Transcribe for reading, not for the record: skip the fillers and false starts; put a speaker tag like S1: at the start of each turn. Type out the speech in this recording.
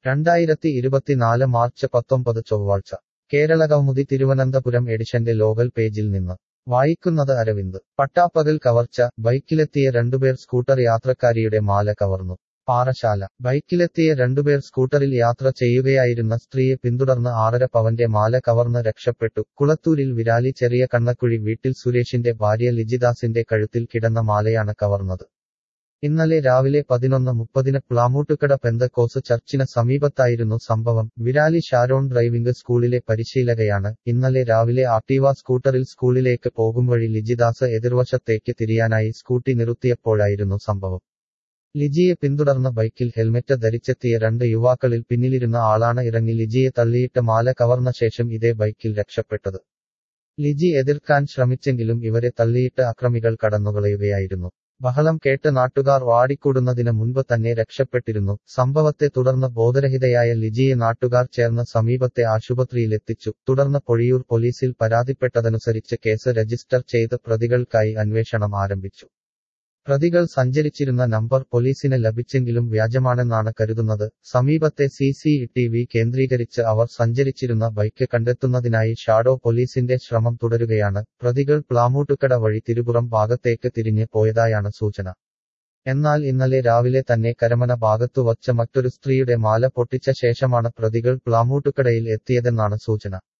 S1: 2024 March 19 ചൊവ്വാഴ്ച കേരളകൗമുദി തിരുവനന്തപുരം എഡിഷന്റെ local പേജിൽ നിന്ന് വായിക്കുന്നത് അരവിന്ദ്. പട്ടാപ്പകൽ കവർച്ച, ബൈക്കിലെത്തിയ രണ്ടുപേർ സ്കൂട്ടർ യാത്രക്കാരിയുടെ മാല കവർന്നു. പാറശാല. ബൈക്കിലെത്തിയ രണ്ടുപേർ സ്കൂട്ടറിൽ യാത്ര ചെയ്യുകയായിരുന്ന സ്ത്രീയെ പിന്തുടർന്ന് 6.5 പവന്റെ മാല കവർന്ന് രക്ഷപ്പെട്ടു. കുളത്തൂരിൽ വിരാലി ചെറിയ കണ്ണക്കുഴി വീട്ടിൽ സുരേഷിന്റെ ഭാര്യ ലിജിദാസിന്റെ കഴുത്തിൽ കിടന്ന മാലയാണ് കവർന്നത്. ഇന്നലെ രാവിലെ 11:30 പ്ലാമൂട്ടുകട പെന്തക്കോസ് ചർച്ചിന് സമീപത്തായിരുന്നു സംഭവം. വിരാലി ഷാരോൺ ഡ്രൈവിംഗ് സ്കൂളിലെ പരിശീലകയാണ്. ഇന്നലെ രാവിലെ ആക്ടീവ സ്കൂട്ടറിൽ സ്കൂളിലേക്ക് പോകും വഴി ലിജിദാസ് എതിർവശത്തേക്ക് തിരിയാനായി സ്കൂട്ടി നിർത്തിയപ്പോഴായിരുന്നു സംഭവം. ലിജിയെ പിന്തുടർന്ന ബൈക്കിൽ ഹെൽമെറ്റ് ധരിച്ചെത്തിയ 2 യുവാക്കളിൽ പിന്നിലിരുന്ന ആളാണ് ഇറങ്ങി ലിജിയെ തള്ളിയിട്ട് മാല കവർന്ന ശേഷം ഇതേ ബൈക്കിൽ രക്ഷപ്പെട്ടത്. ലിജി എതിർക്കാൻ ശ്രമിച്ചെങ്കിലും ഇവരെ തള്ളിയിട്ട് അക്രമികൾ കടന്നുകളയുകയായിരുന്നു. ബഹളം കേട്ട് നാട്ടുകാർ വാടിക്കൂടുന്നതിന് മുൻപ് തന്നെ രക്ഷപ്പെട്ടിരുന്നു. സംഭവത്തെ തുടർന്ന് ബോധരഹിതയായ ലിജിയെ നാട്ടുകാർ ചേർന്ന് സമീപത്തെ ആശുപത്രിയിലെത്തിച്ചു. തുടർന്ന് പൊഴിയൂർ പോലീസിൽ പരാതിപ്പെട്ടതനുസരിച്ച് കേസ് രജിസ്റ്റർ ചെയ്ത് പ്രതികൾക്കായി അന്വേഷണം ആരംഭിച്ചു. പ്രതികൾ സഞ്ചരിച്ചിരുന്ന നമ്പർ പോലീസിന് ലഭിച്ചെങ്കിലും വ്യാജമാണെന്നാണ് കരുതുന്നത്. സമീപത്തെ CCTV കേന്ദ്രീകരിച്ച് അവർ സഞ്ചരിച്ചിരുന്ന ബൈക്ക് കണ്ടെത്തുന്നതിനായി ഷാഡോ പോലീസിന്റെ ശ്രമം തുടരുകയാണ്. പ്രതികൾ പ്ലാമൂട്ടുകട വഴി തിരുപുറം ഭാഗത്തേക്ക് തിരിഞ്ഞ് പോയതായാണ് സൂചന. എന്നാൽ ഇന്നലെ രാവിലെ തന്നെ കരമന ഭാഗത്തു വച്ച് മറ്റൊരു സ്ത്രീയുടെ മാല പൊട്ടിച്ച ശേഷമാണ് പ്രതികൾ പ്ലാമൂട്ടുകടയിൽ എത്തിയതെന്നാണ് സൂചന.